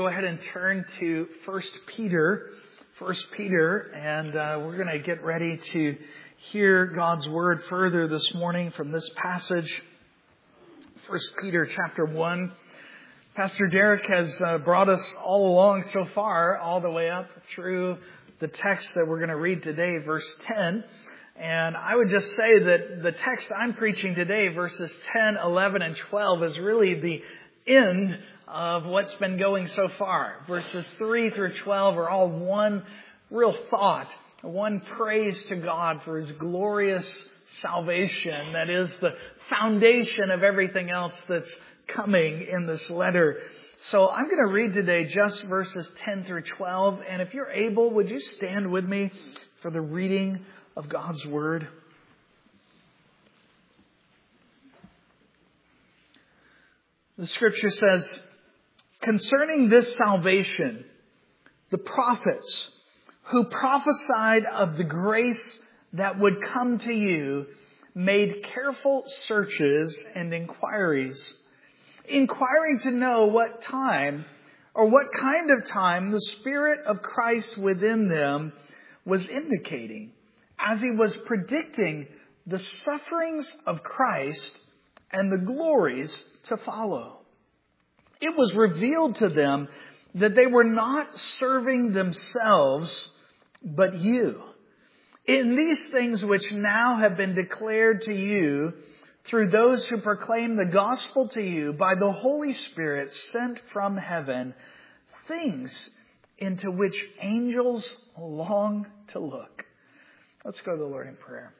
Go ahead and turn to 1 Peter, and we're going to get ready to hear God's Word further this morning from this passage. 1 Peter chapter 1. Pastor Derek has brought us all along so far, all the way up through the text that we're going to read today, verse 10. And I would just say that the text I'm preaching today, verses 10, 11, and 12, is really the end of what's been going so far. Verses 3 through 12 are all one real thought, one praise to God for His glorious salvation that is the foundation of everything else that's coming in this letter. So I'm going to read today just verses 10 through 12. And if you're able, would you stand with me for the reading of God's Word? The Scripture says, "Concerning this salvation, the prophets who prophesied of the grace that would come to you made careful searches and inquiries, inquiring to know what time or what kind of time the Spirit of Christ within them was indicating, as He was predicting the sufferings of Christ and the glories to follow. It was revealed to them that they were not serving themselves, but you, in these things which now have been declared to you through those who proclaim the gospel to you by the Holy Spirit sent from heaven, things into which angels long to look." Let's go to the Lord in prayer.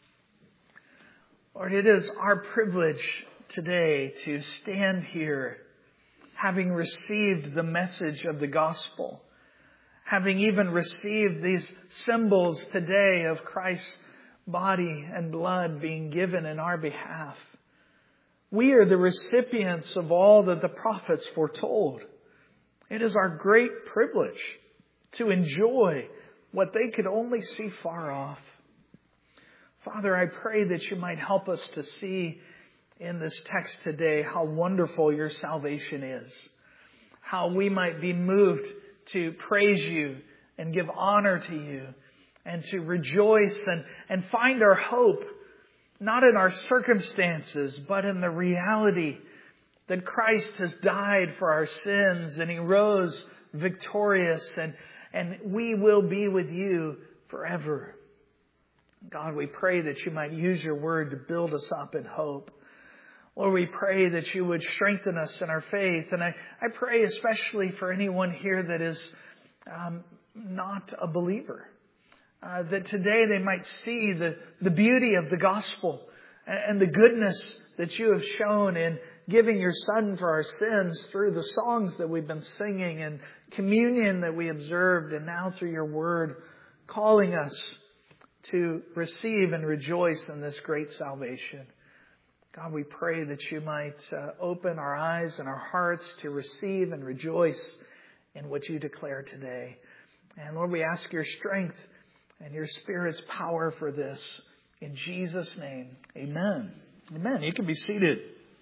Lord, it is our privilege today to stand here having received the message of the gospel, having even received these symbols today of Christ's body and blood being given in our behalf. We are the recipients of all that the prophets foretold. It is our great privilege to enjoy what they could only see far off. Father, I pray that you might help us to see in this text today how wonderful your salvation is. How we might be moved to praise you and give honor to you and to rejoice and find our hope not in our circumstances but in the reality that Christ has died for our sins and He rose victorious and we will be with you forever. God, we pray that you might use your word to build us up in hope. Lord, we pray that you would strengthen us in our faith. And I pray especially for anyone here that is not a believer. That today they might see the beauty of the gospel and the goodness that you have shown in giving your Son for our sins through the songs that we've been singing and communion that we observed, and now through your word calling us to receive and rejoice in this great salvation. God, we pray that you might open our eyes and our hearts to receive and rejoice in what you declare today. And Lord, we ask your strength and your Spirit's power for this. In Jesus' name, amen. Amen. You can be seated.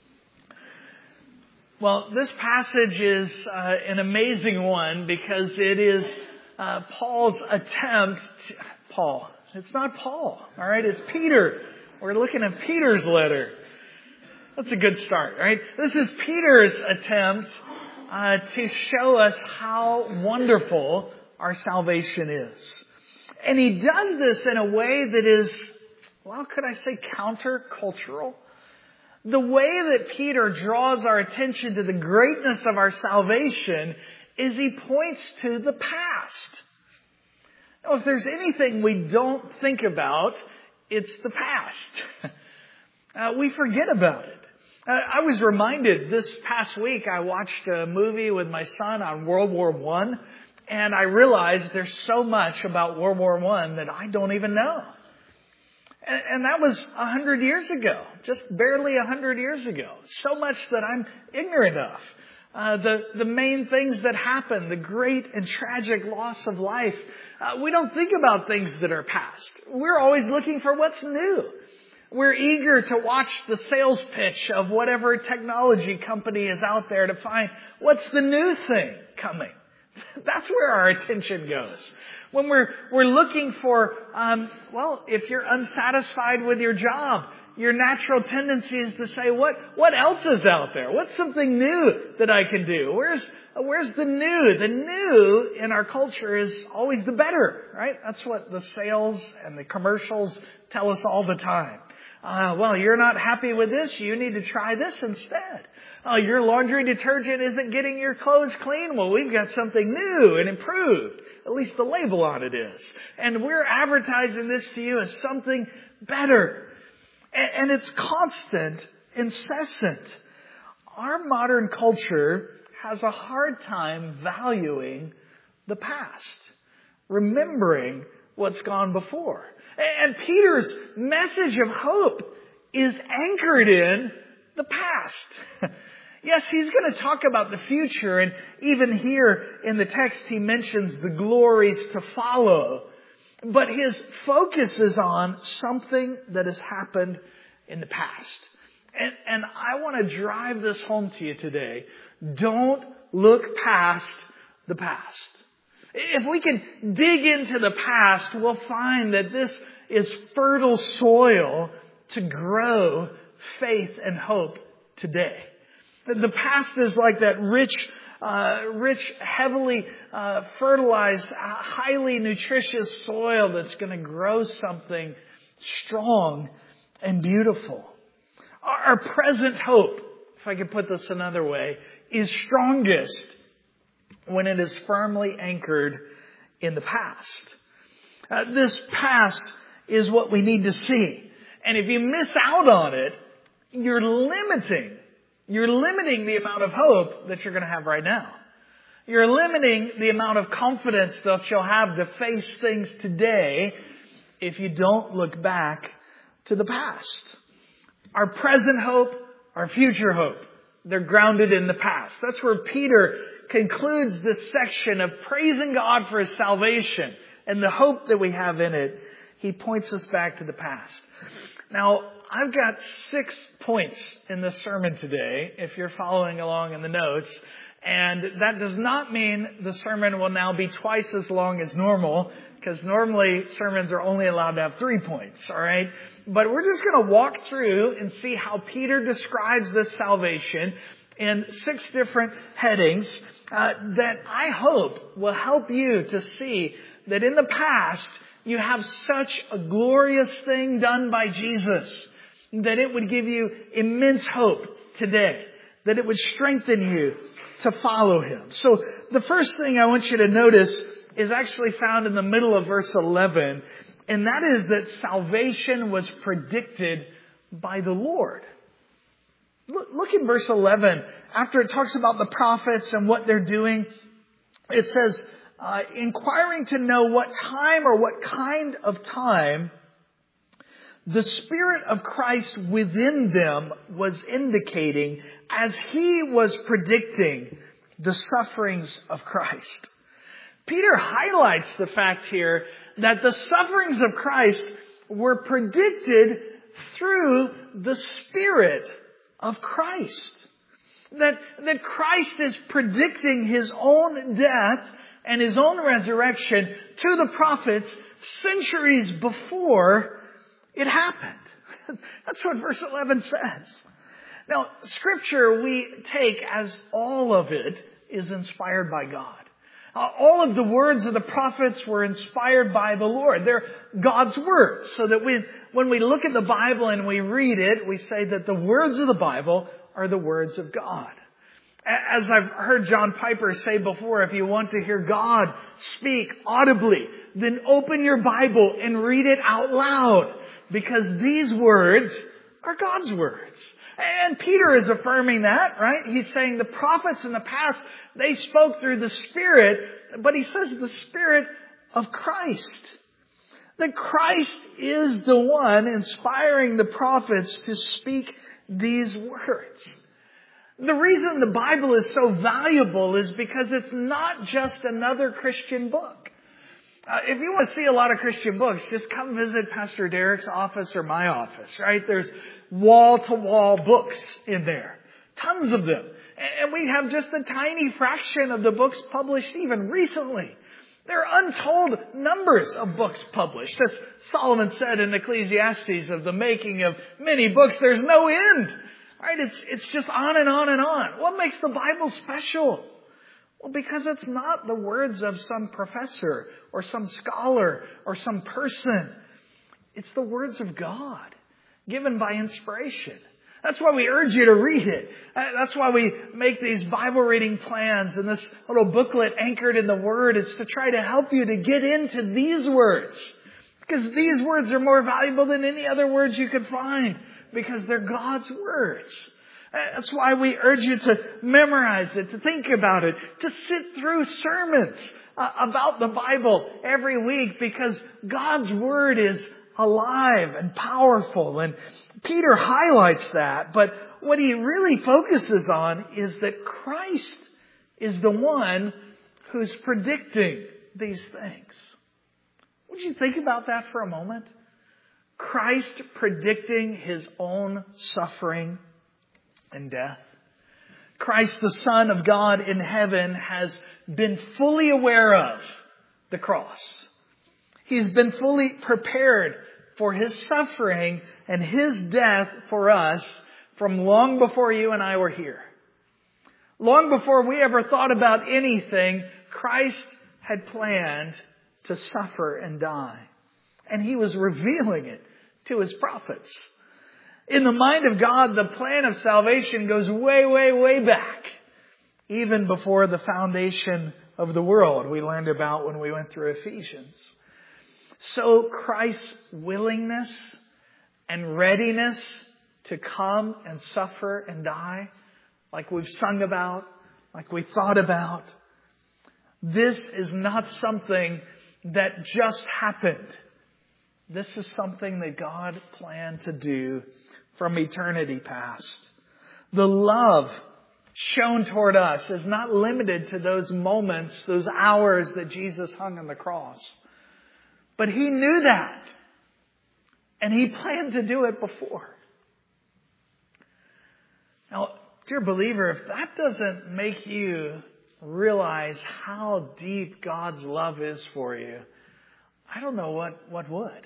Well, this passage is an amazing one because it is Paul's attempt. Paul. It's not Paul. All right. It's Peter. We're looking at Peter's letter. That's a good start, right? This is Peter's attempt to show us how wonderful our salvation is. And he does this in a way that is, well, could I say countercultural? The way that Peter draws our attention to the greatness of our salvation is he points to the past. Now, if there's anything we don't think about, it's the past. We forget about it. I was reminded this past week, I watched a movie with my son on World War I, and I realized there's so much about World War I that I don't even know. And that was 100 years ago, just barely 100 years ago. So much that I'm ignorant of. The main things that happened, the great and tragic loss of life. We don't think about things that are past. We're always looking for what's new. We're eager to watch the sales pitch of whatever technology company is out there to find what's the new thing. coming. That's where our attention goes. When we're looking for, if you're unsatisfied with your job, your natural tendency is to say, what else is out there? What's something new that I can do? Where's the new? The new in our culture is always the better, right? That's what the sales and the commercials tell us all the time. You're not happy with this. You need to try this instead. Your laundry detergent isn't getting your clothes clean. Well, we've got something new and improved. At least the label on it is. And we're advertising this to you as something better. And it's constant, incessant. Our modern culture has a hard time valuing the past, remembering what's gone before. And Peter's message of hope is anchored in the past. Yes, he's going to talk about the future, and even here in the text he mentions the glories to follow. But his focus is on something that has happened in the past. And I want to drive this home to you today. Don't look past the past. If we can dig into the past, we'll find that this is fertile soil to grow faith and hope today. The past is like that rich, heavily fertilized, highly nutritious soil that's going to grow something strong and beautiful. Our present hope, if I could put this another way, is strongest when it is firmly anchored in the past. This past is what we need to see. And if you miss out on it, you're limiting the amount of hope that you're going to have right now. You're limiting the amount of confidence that you'll have to face things today if you don't look back to the past. Our present hope, our future hope, they're grounded in the past. That's where Peter concludes this section of praising God for His salvation and the hope that we have in it. He points us back to the past. Now, I've got 6 points in this sermon today, if you're following along in the notes. And that does not mean the sermon will now be twice as long as normal, because normally sermons are only allowed to have 3 points, all right? But we're just going to walk through and see how Peter describes this salvation in 6 different headings that I hope will help you to see that in the past you have such a glorious thing done by Jesus that it would give you immense hope today, that it would strengthen you to follow Him. So the first thing I want you to notice is actually found in the middle of verse 11, and that is that salvation was predicted by the Lord. Look in verse 11. After it talks about the prophets and what they're doing, it says, inquiring to know what time or what kind of time the Spirit of Christ within them was indicating as He was predicting the sufferings of Christ. Peter highlights the fact here that the sufferings of Christ were predicted through the Spirit of Christ. That Christ is predicting His own death and His own resurrection to the prophets centuries before it happened. That's what verse 11 says. Now, Scripture we take as all of it is inspired by God. All of the words of the prophets were inspired by the Lord. They're God's words. So that when we look at the Bible and we read it, we say that the words of the Bible are the words of God. As I've heard John Piper say before, if you want to hear God speak audibly, then open your Bible and read it out loud. Because these words are God's words. And Peter is affirming that, right? He's saying the prophets in the past, they spoke through the Spirit, but he says the Spirit of Christ. That Christ is the one inspiring the prophets to speak these words. The reason the Bible is so valuable is because it's not just another Christian book. If you want to see a lot of Christian books, just come visit Pastor Derek's office or my office, right? There's wall-to-wall books in there. Tons of them. And we have just a tiny fraction of the books published even recently. There are untold numbers of books published. As Solomon said in Ecclesiastes, of the making of many books, there's no end. Right? It's just on and on and on. What makes the Bible special? Well, because it's not the words of some professor or some scholar or some person. It's the words of God, given by inspiration. That's why we urge you to read it. That's why we make these Bible reading plans and this little booklet anchored in the Word. It's to try to help you to get into these words. Because these words are more valuable than any other words you could find. Because they're God's words. That's why we urge you to memorize it, to think about it, to sit through sermons about the Bible every week. Because God's Word is alive and powerful. And Peter highlights that, but what he really focuses on is that Christ is the one who's predicting these things. Would you think about that for a moment? Christ predicting His own suffering and death. Christ, the Son of God in heaven, has been fully aware of the cross. He's been fully prepared for His suffering and His death for us from long before you and I were here. Long before we ever thought about anything, Christ had planned to suffer and die. And He was revealing it to His prophets. In the mind of God, the plan of salvation goes way, way, way back. Even before the foundation of the world we learned about when we went through Ephesians. So Christ's willingness and readiness to come and suffer and die, like we've sung about, like we thought about, this is not something that just happened. This is something that God planned to do from eternity past. The love shown toward us is not limited to those moments, those hours that Jesus hung on the cross. But He knew that. And He planned to do it before. Now, dear believer, if that doesn't make you realize how deep God's love is for you, I don't know what would.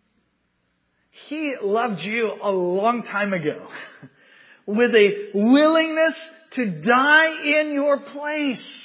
He loved you a long time ago with a willingness to die in your place.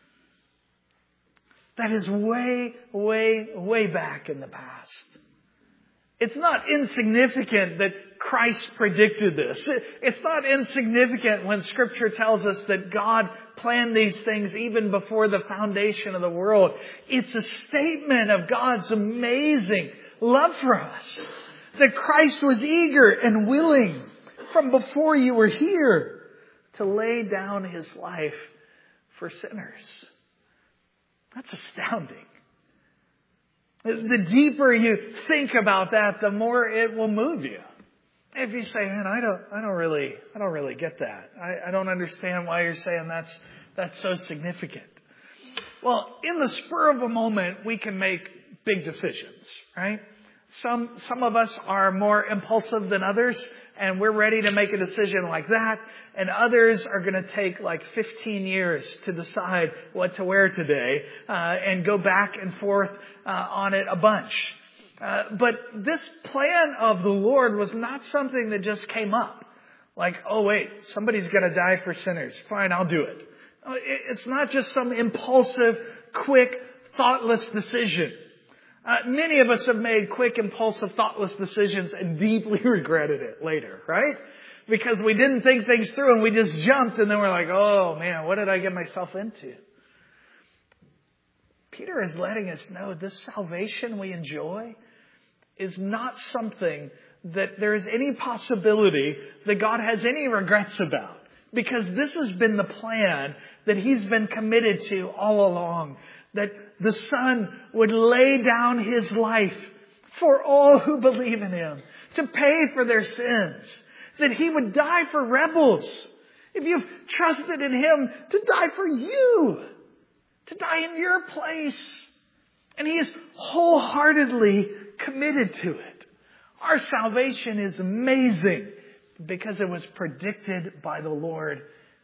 That is way, way, way back in the past. It's not insignificant that Christ predicted this. It's not insignificant when Scripture tells us that God planned these things even before the foundation of the world. It's a statement of God's amazing love for us. That Christ was eager and willing from before you were here to lay down His life for sinners. That's astounding. The deeper you think about that, the more it will move you. If you say, man, I don't really get that. I don't understand why you're saying that's so significant. Well, in the spur of a moment, we can make big decisions, right? Some of us are more impulsive than others, and we're ready to make a decision like that. And others are going to take like 15 years to decide what to wear today, and go back and forth on it a bunch. But this plan of the Lord was not something that just came up. Like, oh wait, somebody's going to die for sinners. Fine, I'll do it. It's not just some impulsive, quick, thoughtless decision. Many of us have made quick, impulsive, thoughtless decisions and deeply regretted it later, right? Because we didn't think things through and we just jumped and then we're like, oh man, what did I get myself into? Peter is letting us know this salvation we enjoy is not something that there is any possibility that God has any regrets about. Because this has been the plan that He's been committed to all along. That the Son would lay down His life for all who believe in Him. To pay for their sins. That He would die for rebels. If you've trusted in Him, to die for you. To die in your place. And He is wholeheartedly committed to it. Our salvation is amazing because it was predicted by the Lord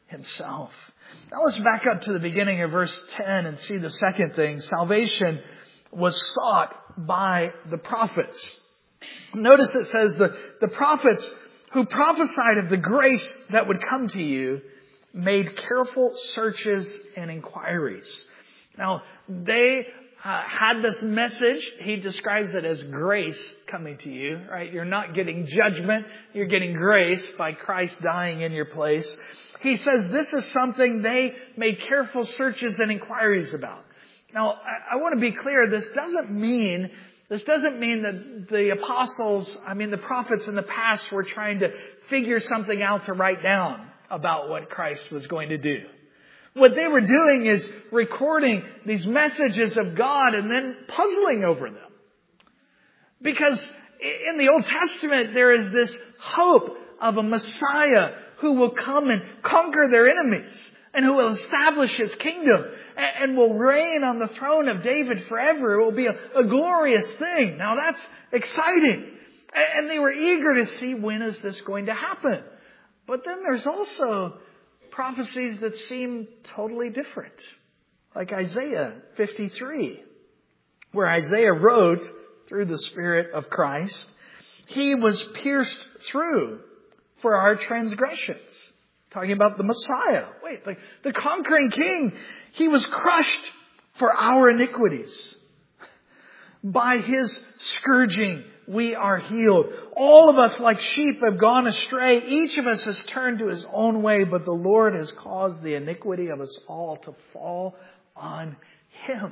himself. Now let's back up to the beginning of verse 10 and see the second thing. Salvation was sought by the prophets. Notice it says the prophets who prophesied of the grace that would come to you made careful searches and inquiries. Now, they had this message. He describes it as grace coming to you, right? You're not getting judgment. You're getting grace by Christ dying in your place. He says this is something they made careful searches and inquiries about. Now, I want to be clear. This doesn't mean that the apostles, the prophets in the past were trying to figure something out to write down about what Christ was going to do. What they were doing is recording these messages of God and then puzzling over them. Because in the Old Testament, there is this hope of a Messiah who will come and conquer their enemies and who will establish His kingdom and will reign on the throne of David forever. It will be a glorious thing. Now that's exciting. And they were eager to see, when is this going to happen? But then there's also prophecies that seem totally different. Like Isaiah 53, where Isaiah wrote through the Spirit of Christ, He was pierced through for our transgressions. Talking about the Messiah. Wait, the conquering King. He was crushed for our iniquities. By His scourging, we are healed. All of us like sheep have gone astray. Each of us has turned to his own way, but the Lord has caused the iniquity of us all to fall on Him.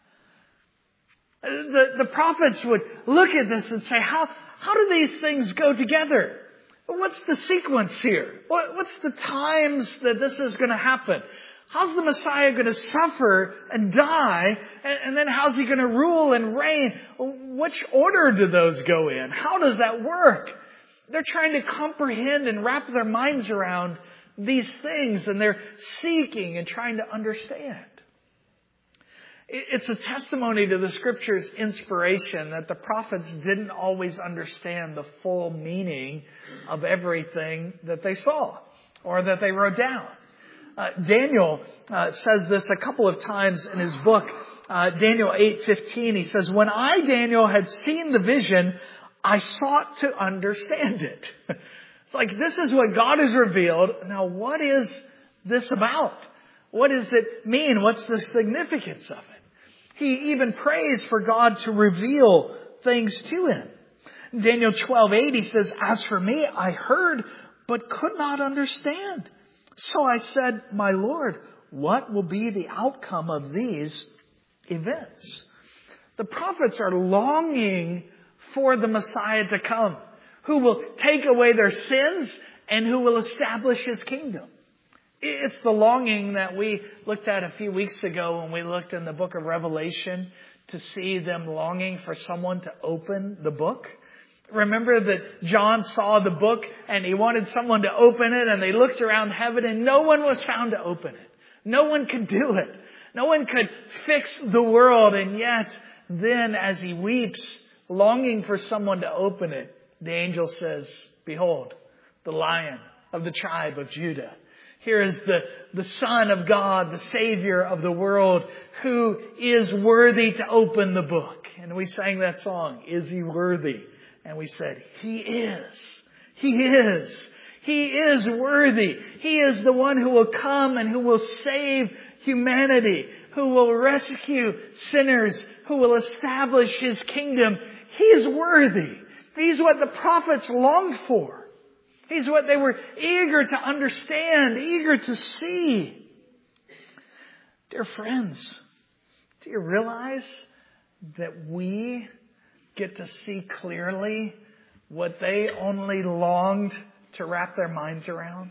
The prophets would look at this and say, how do these things go together? What's the sequence here? What's the times that this is going to happen? How's the Messiah going to suffer and die? And then how's He going to rule and reign? Which order do those go in? How does that work? They're trying to comprehend and wrap their minds around these things, and they're seeking and trying to understand. It's a testimony to the Scripture's inspiration that the prophets didn't always understand the full meaning of everything that they saw or that they wrote down. Daniel says this a couple of times in his book, Daniel 8:15. He says, "When I, Daniel, had seen the vision, I sought to understand it." It's like, this is what God has revealed. Now, what is this about? What does it mean? What's the significance of it? He even prays for God to reveal things to him. Daniel 12:8, he says, "As for me, I heard, but could not understand. So I said, my Lord, what will be the outcome of these events?" The prophets are longing for the Messiah to come, who will take away their sins and who will establish His kingdom. It's the longing that we looked at a few weeks ago when we looked in the book of Revelation to see them longing for someone to open the book. Remember that John saw the book and he wanted someone to open it, and they looked around heaven and no one was found to open it. No one could do it. No one could fix the world. And yet then as he weeps, longing for someone to open it, the angel says, "Behold, the Lion of the tribe of Judah. Here is the Son of God, the Savior of the world, who is worthy to open the book." And we sang that song, "Is He worthy?" And we said, He is. He is. He is worthy. He is the one who will come and who will save humanity, who will rescue sinners, who will establish His kingdom. He is worthy. He's what the prophets longed for. He's what they were eager to understand, eager to see. Dear friends, do you realize that we get to see clearly what they only longed to wrap their minds around?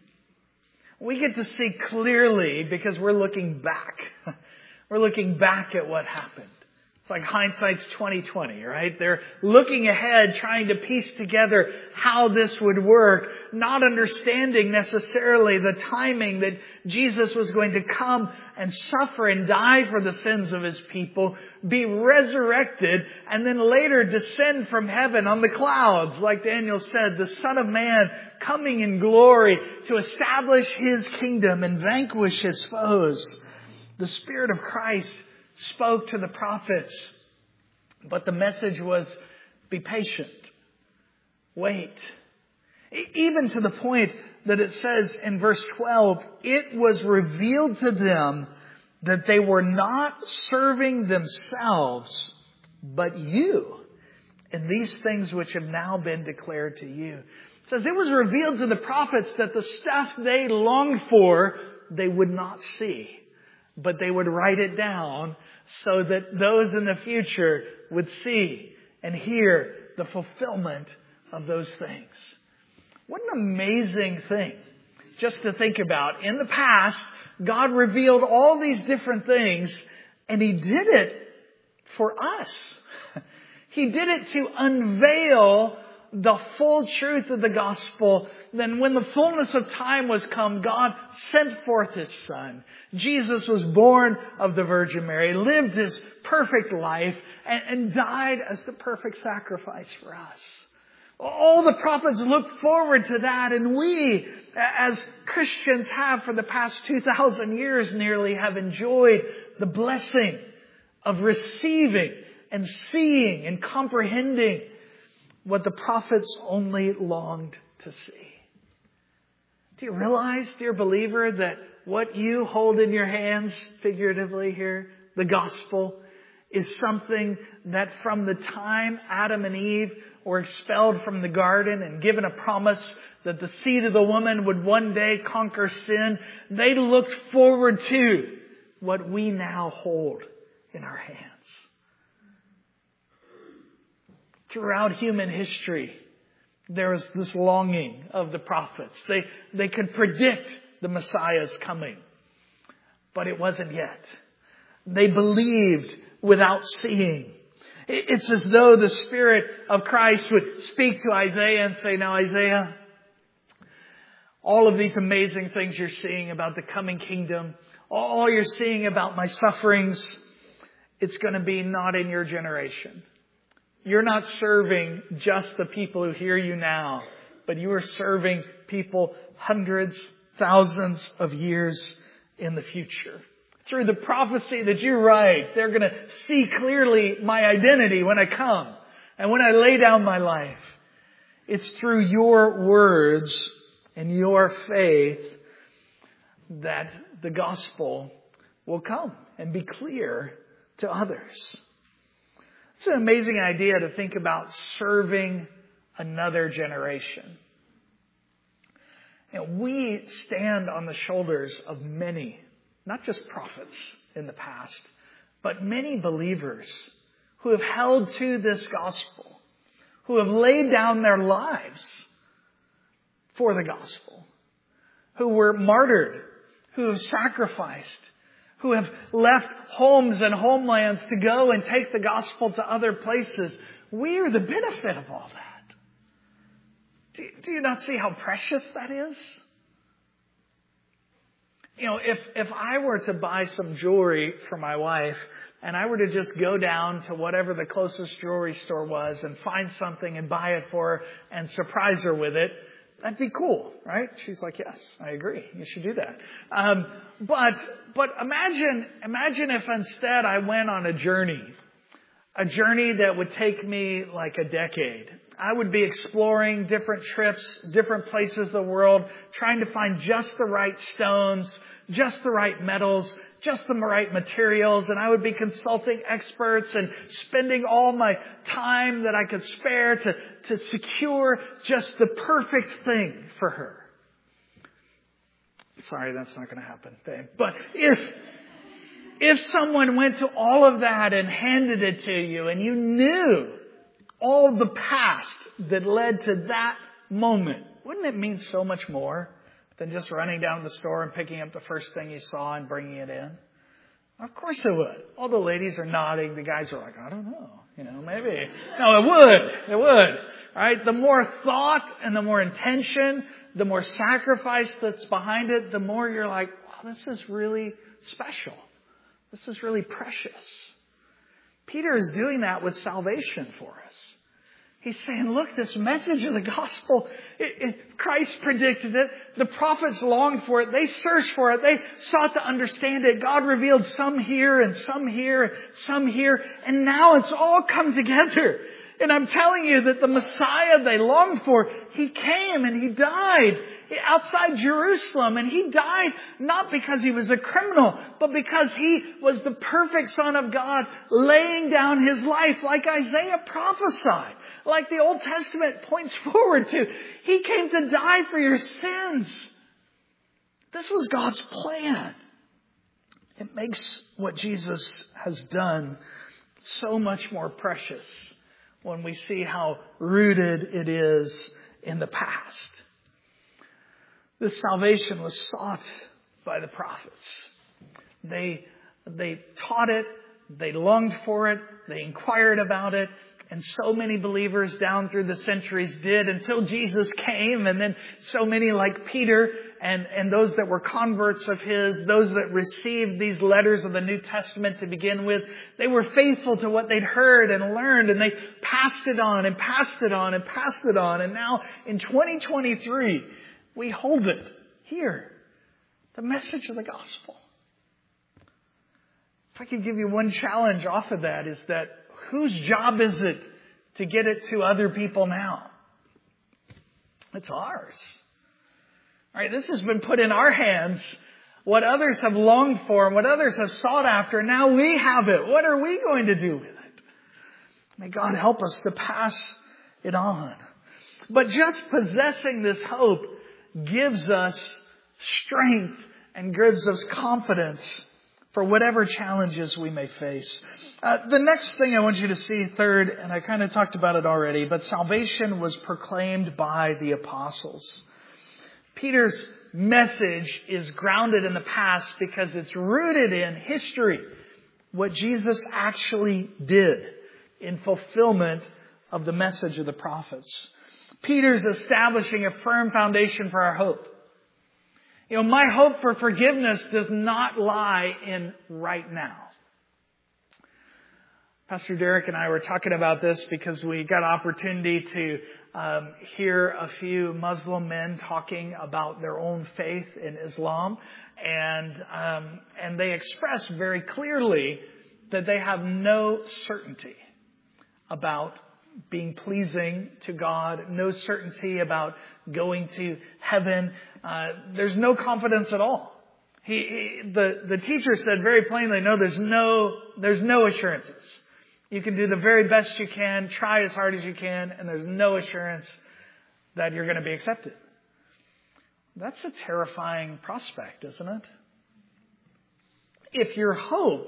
We get to see clearly because we're looking back. We're looking back at what happened It's like hindsight's 20/20, right? They're looking ahead, trying to piece together how this would work, not understanding necessarily the timing that Jesus was going to come and suffer and die for the sins of His people, be resurrected, and then later descend from heaven on the clouds, like Daniel said, the Son of Man coming in glory to establish His kingdom and vanquish His foes. The Spirit of Christ spoke to the prophets, but the message was, be patient. Wait. Even to the point that it says in verse 12, it was revealed to them that they were not serving themselves, but you, in these things which have now been declared to you. It says it was revealed to the prophets that the stuff they longed for, they would not see, but they would write it down so that those in the future would see and hear the fulfillment of those things. What an amazing thing just to think about. In the past, God revealed all these different things, and He did it for us. He did it to unveil the full truth of the gospel. Then when the fullness of time was come, God sent forth His Son. Jesus was born of the Virgin Mary, lived His perfect life, and died as the perfect sacrifice for us. All the prophets looked forward to that, and we, as Christians have for the past 2,000 years nearly, have enjoyed the blessing of receiving and seeing and comprehending what the prophets only longed to see. Do you realize, dear believer, that what you hold in your hands, figuratively here, the gospel, is something that from the time Adam and Eve were expelled from the garden and given a promise that the seed of the woman would one day conquer sin, they looked forward to what we now hold in our hands. Throughout human history, there is this longing of the prophets. They could predict the Messiah's coming, but it wasn't yet. They believed without seeing. It's as though the Spirit of Christ would speak to Isaiah and say, now Isaiah, all of these amazing things you're seeing about the coming kingdom, all you're seeing about my sufferings, it's going to be not in your generation. You're not serving just the people who hear you now, but you are serving people hundreds, thousands of years in the future. Through the prophecy that you write, they're going to see clearly my identity when I come and when I lay down my life. It's through your words and your faith that the gospel will come and be clear to others. It's an amazing idea to think about serving another generation. You know, we stand on the shoulders of many, not just prophets in the past, but many believers who have held to this gospel, who have laid down their lives for the gospel, who were martyred, who have sacrificed, who have left homes and homelands to go and take the gospel to other places. We are the benefit of all that. Do you not see how precious that is? You know, if I were to buy some jewelry for my wife and I were to just go down to whatever the closest jewelry store was and find something and buy it for her and surprise her with it, that'd be cool, right? She's like, yes, I agree. You should do that. But imagine if instead I went on a journey that would take me like a decade. I would be exploring different trips, different places of the world, trying to find just the right stones, just the right metals, just the right materials, and I would be consulting experts and spending all my time that I could spare to secure just the perfect thing for her. Sorry, that's not going to happen, babe. But if someone went to all of that and handed it to you and you knew all the past that led to that moment, wouldn't it mean so much more than just running down to the store and picking up the first thing you saw and bringing it in? Of course it would. All the ladies are nodding. The guys are like, I don't know. Maybe. No, it would. It would. Right? The more thought and the more intention, the more sacrifice that's behind it, the more you're like, wow, this is really special. This is really precious. Peter is doing that with salvation for us. He's saying, look, this message of the gospel, Christ predicted it. The prophets longed for it. They searched for it. They sought to understand it. God revealed some here and some here, some here. And now it's all come together. And I'm telling you that the Messiah they longed for, He came and He died outside Jerusalem. And He died not because He was a criminal, but because He was the perfect Son of God, laying down His life like Isaiah prophesied, like the Old Testament points forward to. He came to die for your sins. This was God's plan. It makes what Jesus has done so much more precious when we see how rooted it is in the past. This salvation was sought by the prophets. They taught it, they longed for it, they inquired about it, and so many believers down through the centuries did until Jesus came, and then so many like Peter and those that were converts of His, those that received these letters of the New Testament to begin with, they were faithful to what they'd heard and learned, and they passed it on and passed it on and passed it on. And now in 2023, we hold it here. The message of the gospel. If I could give you one challenge off of that, is that whose job is it to get it to other people now? It's ours. All right, this has been put in our hands. What others have longed for and what others have sought after, now we have it. What are we going to do with it? May God help us to pass it on. But just possessing this hope gives us strength and gives us confidence for whatever challenges we may face. The next thing I want you to see, third, and I kind of talked about it already, but salvation was proclaimed by the apostles. Peter's message is grounded in the past because it's rooted in history. What Jesus actually did in fulfillment of the message of the prophets. Peter's establishing a firm foundation for our hope. My hope for forgiveness does not lie in right now. Pastor Derek and I were talking about this because we got opportunity to hear a few Muslim men talking about their own faith in Islam, and they express very clearly that they have no certainty about being pleasing to God, no certainty about going to heaven. There's no confidence at all. The teacher said very plainly, no, there's no assurances. You can do the very best you can, try as hard as you can, and there's no assurance that you're going to be accepted. That's a terrifying prospect, isn't it? If your hope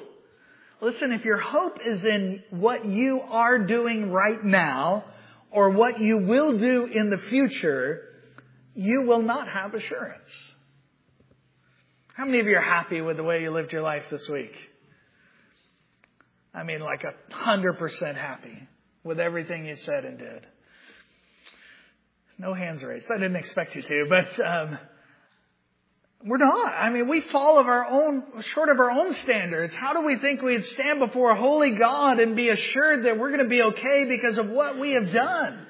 is in what you are doing right now or what you will do in the future, you will not have assurance. How many of you are happy with the way you lived your life this week? I mean, like 100% happy with everything you said and did. No hands raised. I didn't expect you to, but we're not. I mean, we fall short of our own standards. How do we think we'd stand before a holy God and be assured that we're going to be okay because of what we have done?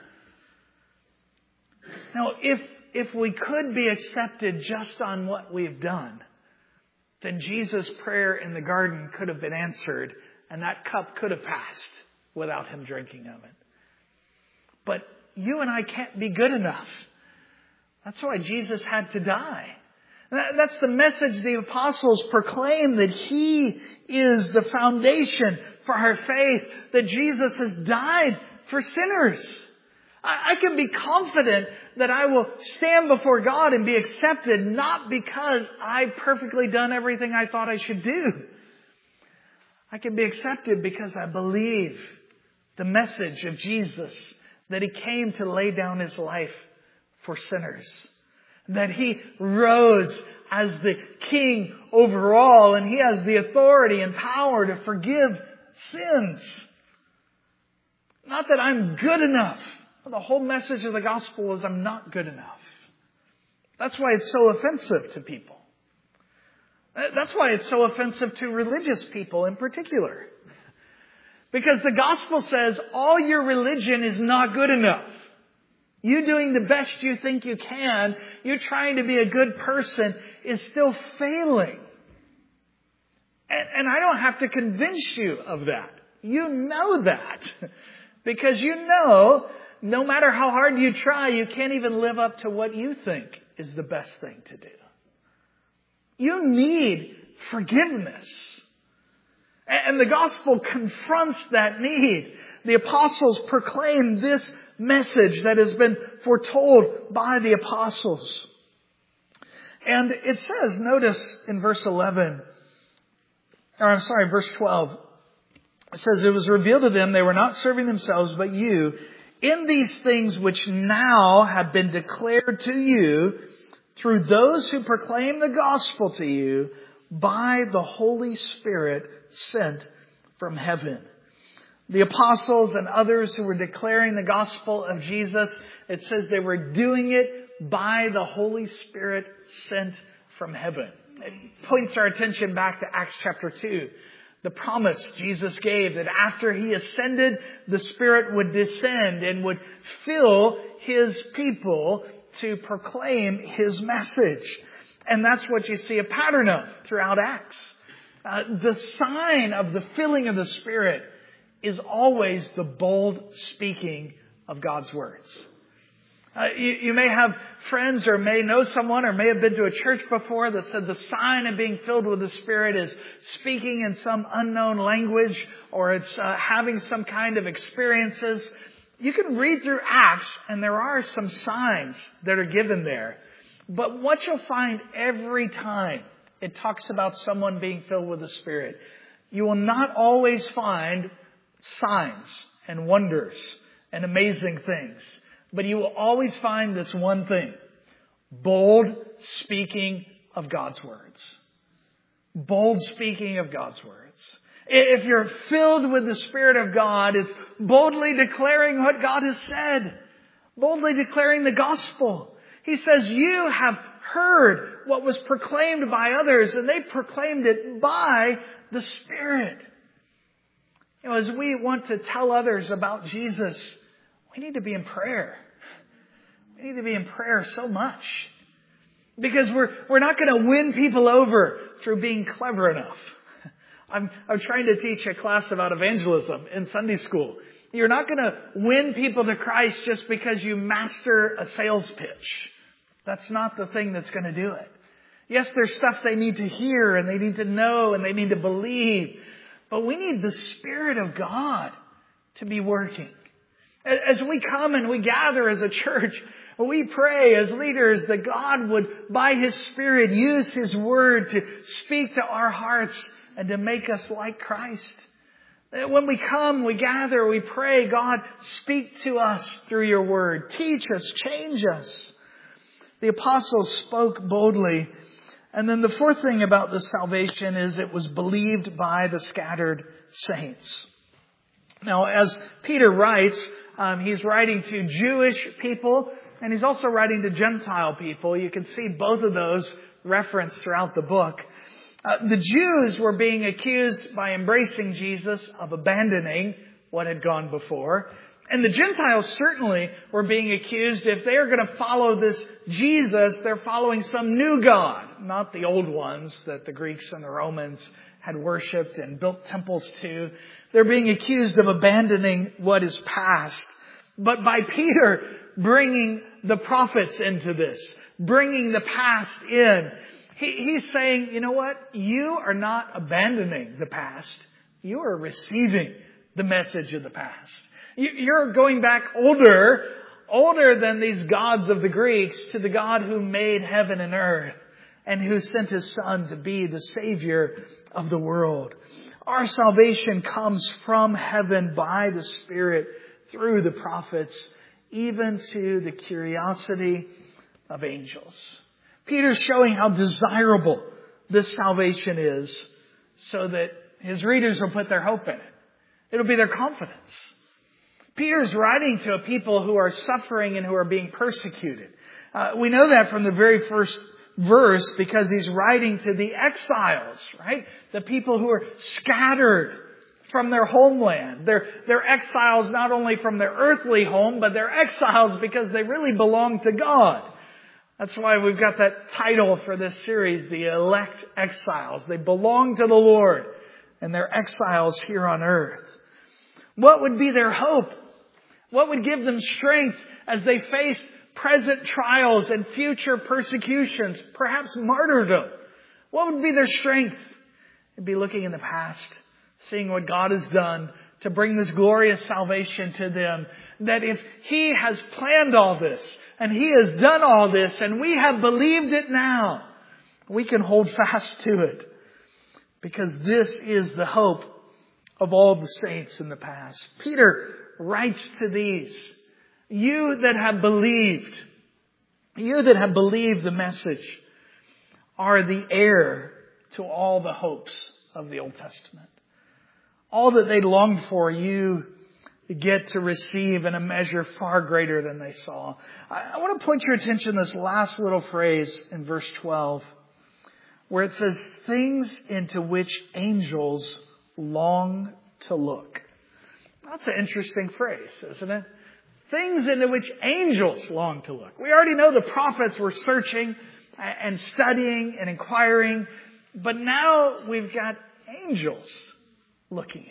Now, if we could be accepted just on what we've done, then Jesus' prayer in the garden could have been answered, and that cup could have passed without Him drinking of it. But you and I can't be good enough. That's why Jesus had to die. That's the message the apostles proclaim, that He is the foundation for our faith, that Jesus has died for sinners. I can be confident that I will stand before God and be accepted, not because I've perfectly done everything I thought I should do. I can be accepted because I believe the message of Jesus, that He came to lay down His life for sinners. That He rose as the King over all, and He has the authority and power to forgive sins. Not that I'm good enough. The whole message of the gospel is I'm not good enough. That's why it's so offensive to people. That's why it's so offensive to religious people in particular. Because the gospel says all your religion is not good enough. You doing the best you think you can, you trying to be a good person, is still failing. And I don't have to convince you of that. You know that. Because you know, no matter how hard you try, you can't even live up to what you think is the best thing to do. You need forgiveness. And the gospel confronts that need. The apostles proclaim this message that has been foretold by the apostles. And it says, notice in verse 12, it says, it was revealed to them they were not serving themselves but you in these things which now have been declared to you through those who proclaim the gospel to you by the Holy Spirit sent from heaven. The apostles and others who were declaring the gospel of Jesus, it says they were doing it by the Holy Spirit sent from heaven. It points our attention back to Acts chapter 2. The promise Jesus gave that after He ascended, the Spirit would descend and would fill His people to proclaim His message. And that's what you see a pattern of throughout Acts. The sign of the filling of the Spirit is always the bold speaking of God's words. You may have friends or may know someone or may have been to a church before that said the sign of being filled with the Spirit is speaking in some unknown language or it's having some kind of experiences. You can read through Acts and there are some signs that are given there. But what you'll find every time it talks about someone being filled with the Spirit, you will not always find signs and wonders and amazing things. But you will always find this one thing. Bold speaking of God's words. Bold speaking of God's words. If you're filled with the Spirit of God, it's boldly declaring what God has said. Boldly declaring the gospel. He says, you have heard what was proclaimed by others, and they proclaimed it by the Spirit. You know, as we want to tell others about Jesus, we need to be in prayer. We need to be in prayer so much. Because we're not going to win people over through being clever enough. I'm trying to teach a class about evangelism in Sunday school. You're not going to win people to Christ just because you master a sales pitch. That's not the thing that's going to do it. Yes, there's stuff they need to hear and they need to know and they need to believe. But we need the Spirit of God to be working. As we come and we gather as a church, we pray as leaders that God would, by His Spirit, use His Word to speak to our hearts and to make us like Christ. When we come, we gather, we pray, God, speak to us through Your Word. Teach us, change us. The apostles spoke boldly. And then the fourth thing about this salvation is it was believed by the scattered saints. Now, as Peter writes, he's writing to Jewish people and he's also writing to Gentile people. You can see both of those referenced throughout the book. The Jews were being accused by embracing Jesus of abandoning what had gone before. And the Gentiles certainly were being accused if they are going to follow this Jesus, they're following some new God, not the old ones that the Greeks and the Romans had worshipped and built temples to. They're being accused of abandoning what is past. But by Peter bringing the prophets into this, bringing the past in, he's saying, you know what? You are not abandoning the past. You are receiving the message of the past. You're going back older than these gods of the Greeks, to the God who made heaven and earth and who sent His Son to be the Savior of the world. Our salvation comes from heaven by the Spirit through the prophets, even to the curiosity of angels. Peter's showing how desirable this salvation is so that his readers will put their hope in it. It'll be their confidence. Peter's writing to a people who are suffering and who are being persecuted. We know that from the very first verse because he's writing to the exiles, right? The people who are scattered from their homeland. They're exiles not only from their earthly home, but they're exiles because they really belong to God. That's why we've got that title for this series, The Elect Exiles. They belong to the Lord and they're exiles here on earth. What would be their hope? What would give them strength as they face present trials and future persecutions, perhaps martyrdom? What would be their strength? It'd be looking in the past, seeing what God has done to bring this glorious salvation to them. That if He has planned all this and He has done all this and we have believed it now, we can hold fast to it. Because this is the hope of all the saints in the past. Peter writes to these, you that have believed the message are the heir to all the hopes of the Old Testament. All that they longed for, you get to receive in a measure far greater than they saw. I want to point your attention to this last little phrase in verse 12, where it says, things into which angels long to look. That's an interesting phrase, isn't it? Things into which angels long to look. We already know the prophets were searching and studying and inquiring, but now we've got angels looking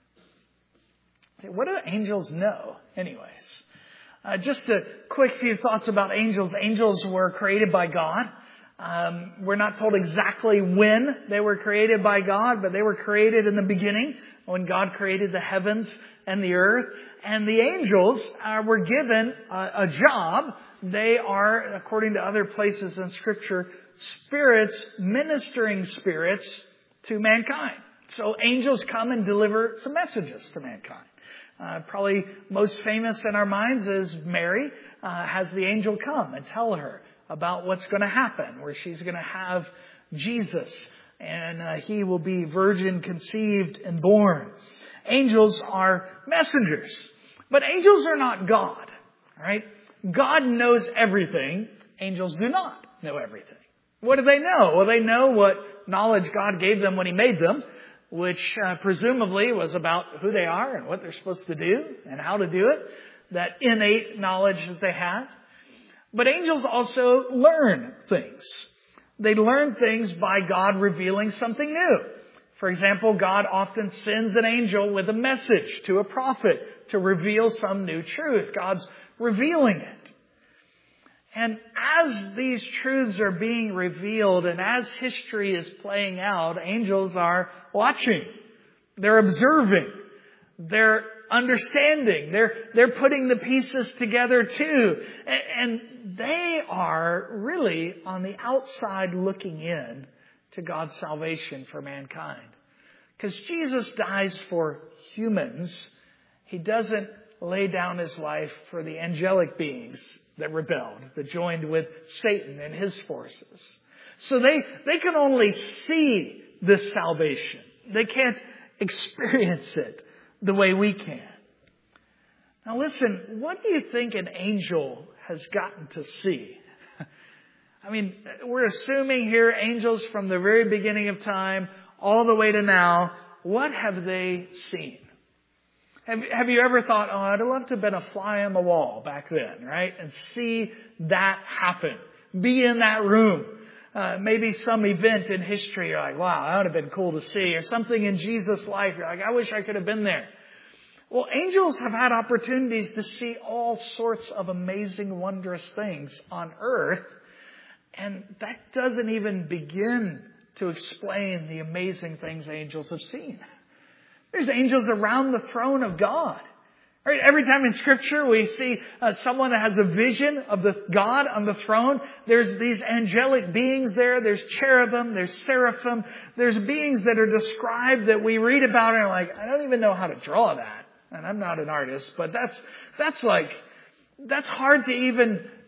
in. What do angels know anyways? Just a quick few thoughts about angels. Angels were created by God. We're not told exactly when they were created by God, but they were created in the beginning when God created the heavens and the earth. And the angels were given a job. They are, according to other places in Scripture, spirits, ministering spirits to mankind. So angels come and deliver some messages to mankind. Probably most famous in our minds is Mary has the angel come and tell her about what's going to happen, where she's going to have Jesus and He will be virgin conceived and born. Angels are messengers, but angels are not God, right? God knows everything. Angels do not know everything. What do they know? Well, they know what knowledge God gave them when He made them, which presumably was about who they are and what they're supposed to do and how to do it. That innate knowledge that they have. But angels also learn things. They learn things by God revealing something new. For example, God often sends an angel with a message to a prophet to reveal some new truth. God's revealing it. And as these truths are being revealed and as history is playing out, angels are watching. They're observing. They're understanding. They're putting the pieces together too. And they are really on the outside looking in to God's salvation for mankind. Because Jesus dies for humans. He doesn't lay down His life for the angelic beings that rebelled, that joined with Satan and his forces. So they can only see this salvation. They can't experience it the way we can. Now listen, what do you think an angel has gotten to see? I mean, we're assuming here angels from the very beginning of time all the way to now. What have they seen? Have you ever thought, oh, I'd love to have been a fly on the wall back then, right? And see that happen. Be in that room. Maybe some event in history, you're like, wow, that would have been cool to see. Or something in Jesus' life, you're like, I wish I could have been there. Well, angels have had opportunities to see all sorts of amazing, wondrous things on earth. And that doesn't even begin to explain the amazing things angels have seen. There's angels around the throne of God. Right? Every time in Scripture we see someone that has a vision of the God on the throne, there's these angelic beings there. There's cherubim, there's seraphim. There's beings that are described that we read about and are like, I don't even know how to draw that. And I'm not an artist, but that's hard to even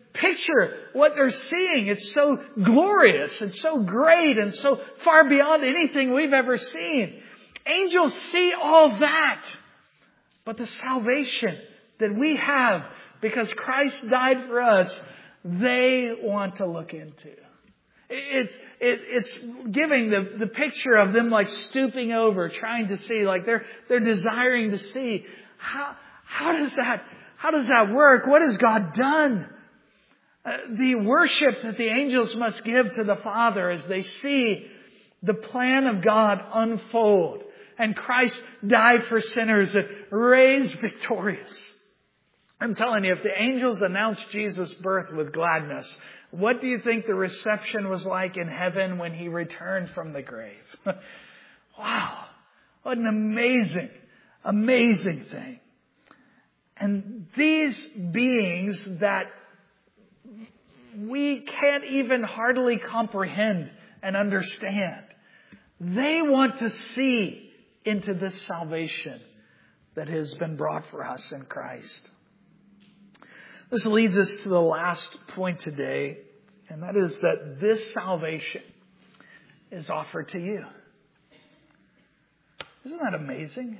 picture what they're seeing. It's so glorious and so great and so far beyond anything we've ever seen. Angels see all that. But the salvation that we have because Christ died for us, they want to look into. It's giving the picture of them like stooping over, trying to see, like they're desiring to see. How does that work? What has God done? The worship that the angels must give to the Father as they see the plan of God unfold. And Christ died for sinners and raised victorious. I'm telling you, if the angels announced Jesus' birth with gladness, what do you think the reception was like in heaven when He returned from the grave? Wow. What an amazing, amazing thing. And these beings that we can't even hardly comprehend and understand, they want to see into this salvation that has been brought for us in Christ. This leads us to the last point today, and that is that this salvation is offered to you. Isn't that amazing?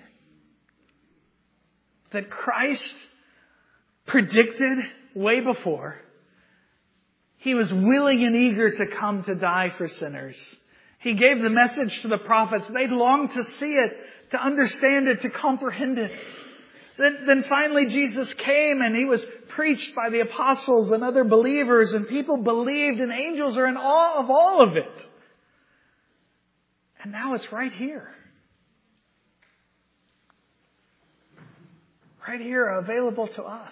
That Christ predicted way before. He was willing and eager to come to die for sinners. He gave the message to the prophets. They longed to see it, to understand it, to comprehend it. Then finally Jesus came and He was preached by the apostles and other believers, and people believed, and angels are in awe of all of it. And now it's right here. Right here, available to us.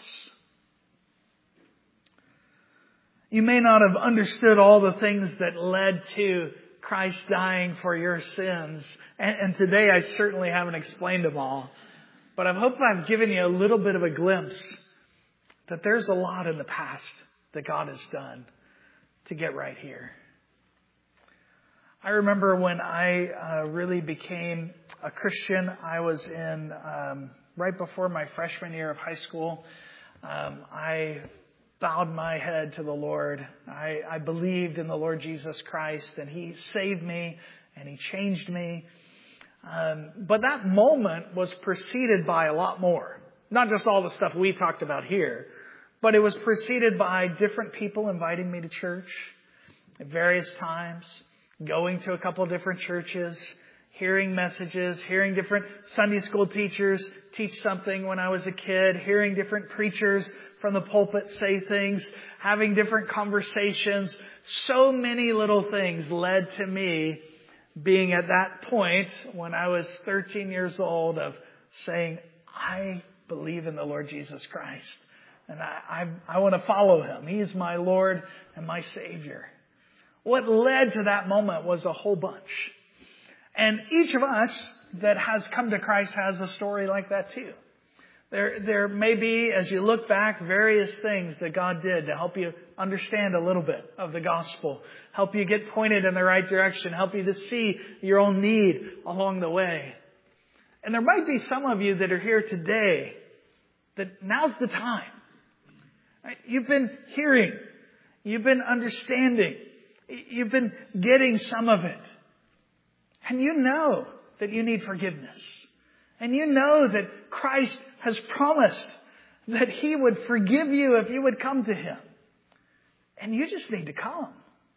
You may not have understood all the things that led to Christ dying for your sins. And today I certainly haven't explained them all. But I hope I've given you a little bit of a glimpse that there's a lot in the past that God has done to get right here. I remember when I really became a Christian, I was in right before my freshman year of high school. I bowed my head to the Lord. I believed in the Lord Jesus Christ, and He saved me and He changed me. But that moment was preceded by a lot more. Not just all the stuff we talked about here, but it was preceded by different people inviting me to church at various times, going to a couple of different churches, hearing messages, hearing different Sunday school teachers teach something when I was a kid, hearing different preachers from the pulpit say things, having different conversations. So many little things led to me being at that point when I was 13 years old of saying, I believe in the Lord Jesus Christ. And I want to follow Him. He is my Lord and my Savior. What led to that moment was a whole bunch. And each of us that has come to Christ has a story like that too. There may be, as you look back, various things that God did to help you understand a little bit of the gospel, help you get pointed in the right direction, help you to see your own need along the way. And there might be some of you that are here today that now's the time. Right? You've been hearing, you've been understanding, you've been getting some of it. And you know that you need forgiveness. And you know that Christ has promised that He would forgive you if you would come to Him. And you just need to come.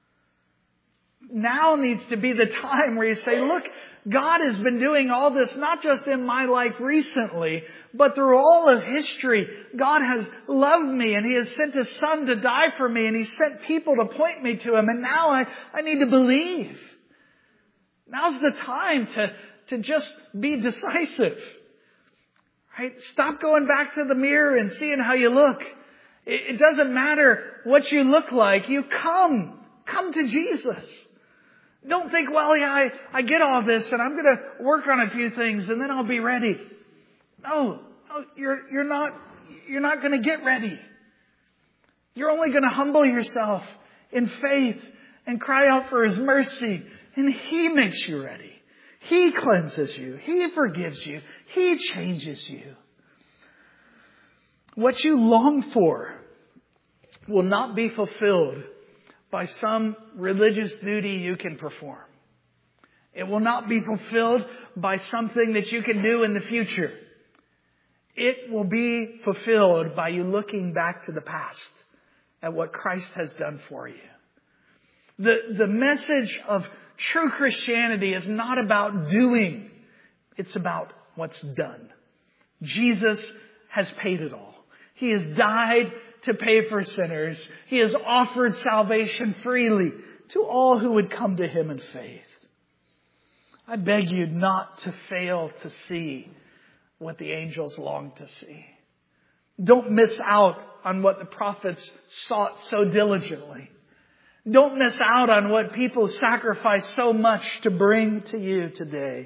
Now needs to be the time where you say, look, God has been doing all this, not just in my life recently, but through all of history. God has loved me, and He has sent His Son to die for me, and He sent people to point me to Him. And now I need to believe. Now's the time to just be decisive. Right? Stop going back to the mirror and seeing how you look. It doesn't matter what you look like. You come to Jesus. Don't think, well, yeah, I get all this and I'm going to work on a few things and then I'll be ready. No, you're not going to get ready. You're only going to humble yourself in faith and cry out for His mercy, and He makes you ready. He cleanses you. He forgives you. He changes you. What you long for will not be fulfilled by some religious duty you can perform. It will not be fulfilled by something that you can do in the future. It will be fulfilled by you looking back to the past at what Christ has done for you. The message of true Christianity is not about doing. It's about what's done. Jesus has paid it all. He has died to pay for sinners. He has offered salvation freely to all who would come to Him in faith. I beg you not to fail to see what the angels long to see. Don't miss out on what the prophets sought so diligently. Don't miss out on what people sacrifice so much to bring to you today.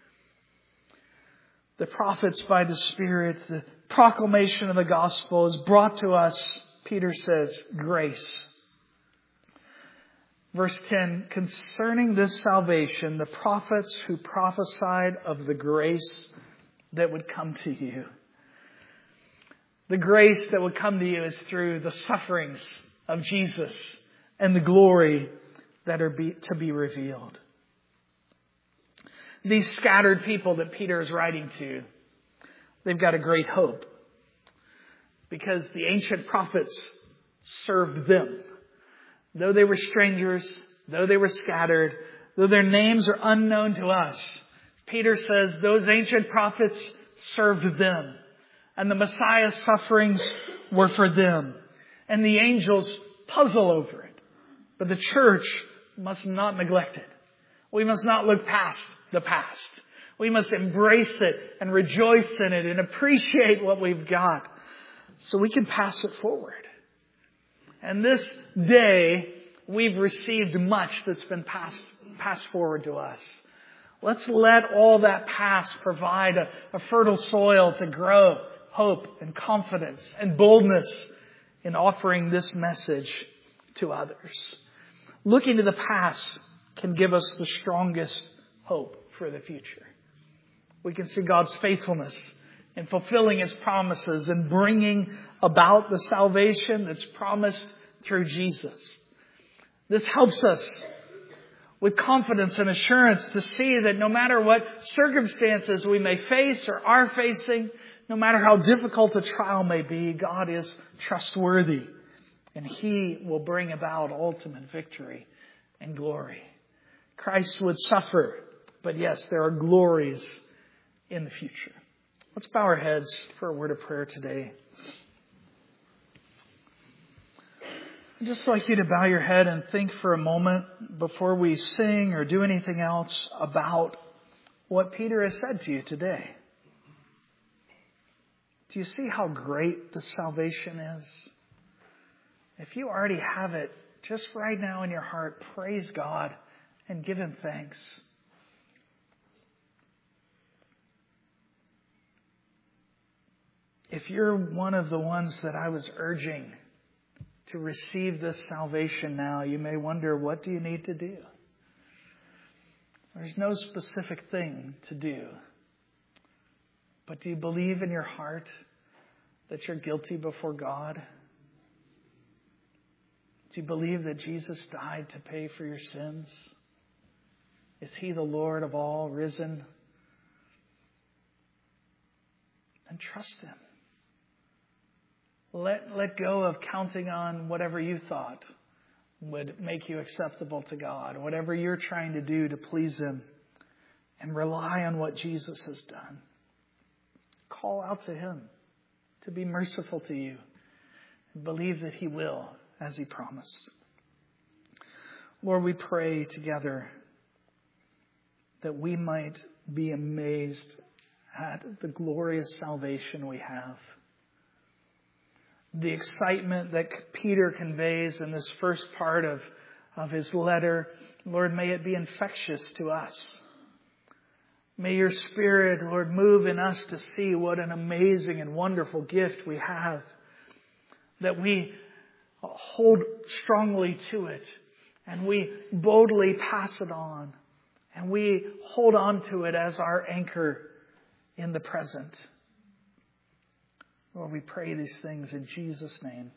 The prophets by the Spirit, the proclamation of the gospel is brought to us, Peter says, grace. Verse 10, concerning this salvation, the prophets who prophesied of the grace that would come to you. The grace that would come to you is through the sufferings of Jesus and the glory that are to be revealed. These scattered people that Peter is writing to, they've got a great hope because the ancient prophets served them. Though they were strangers, though they were scattered, though their names are unknown to us, Peter says those ancient prophets served them. And the Messiah's sufferings were for them. And the angels puzzle over it. But the church must not neglect it. We must not look past the past. We must embrace it and rejoice in it and appreciate what we've got so we can pass it forward. And this day, we've received much that's been passed forward to us. Let's let all that past provide a fertile soil to grow hope and confidence and boldness in offering this message to others. Looking to the past can give us the strongest hope for the future. We can see God's faithfulness in fulfilling His promises and bringing about the salvation that's promised through Jesus. This helps us with confidence and assurance to see that no matter what circumstances we may face or are facing, no matter how difficult a trial may be, God is trustworthy and He will bring about ultimate victory and glory. Christ would suffer, but yes, there are glories in the future. Let's bow our heads for a word of prayer today. I'd just like you to bow your head and think for a moment before we sing or do anything else about what Peter has said to you today. Do you see how great the salvation is? If you already have it, just right now in your heart, praise God and give Him thanks. If you're one of the ones that I was urging to receive this salvation now, you may wonder, what do you need to do? There's no specific thing to do. But do you believe in your heart that you're guilty before God? Do you believe that Jesus died to pay for your sins? Is He the Lord of all, risen? And trust Him. Let go of counting on whatever you thought would make you acceptable to God, whatever you're trying to do to please Him, and rely on what Jesus has done. Call out to Him to be merciful to you and believe that He will, as He promised. Lord, we pray together that we might be amazed at the glorious salvation we have. The excitement that Peter conveys in this first part of his letter, Lord, may it be infectious to us. May your Spirit, Lord, move in us to see what an amazing and wonderful gift we have, that we hold strongly to it and we boldly pass it on and we hold on to it as our anchor in the present. Lord, we pray these things in Jesus' name.